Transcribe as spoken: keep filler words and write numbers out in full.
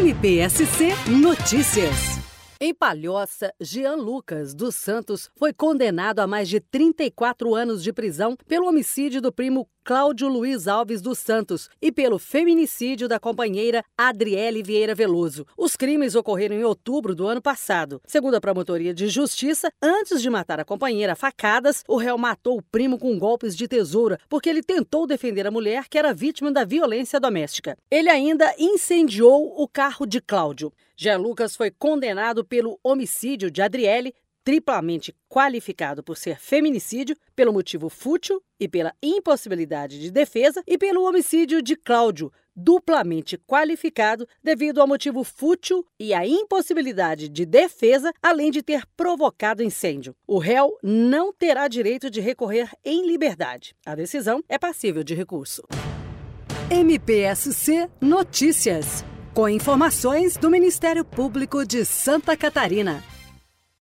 M P S C Notícias. Em Palhoça, Jean Lucas dos Santos foi condenado a mais de trinta e quatro anos de prisão pelo homicídio do primo Cláudio Luiz Alves dos Santos e pelo feminicídio da companheira Adriele Vieira Veloso. Os crimes ocorreram em outubro do ano passado. Segundo a Promotoria de Justiça, antes de matar a companheira a facadas, o réu matou o primo com golpes de tesoura porque ele tentou defender a mulher que era vítima da violência doméstica. Ele ainda incendiou o carro de Cláudio. Jean Lucas foi condenado pelo homicídio de Adriele, triplamente qualificado por ser feminicídio, pelo motivo fútil e pela impossibilidade de defesa, e pelo homicídio de Cláudio, duplamente qualificado devido ao motivo fútil e à impossibilidade de defesa, além de ter provocado incêndio. O réu não terá direito de recorrer em liberdade. A decisão é passível de recurso. M P S C Notícias, com informações do Ministério Público de Santa Catarina.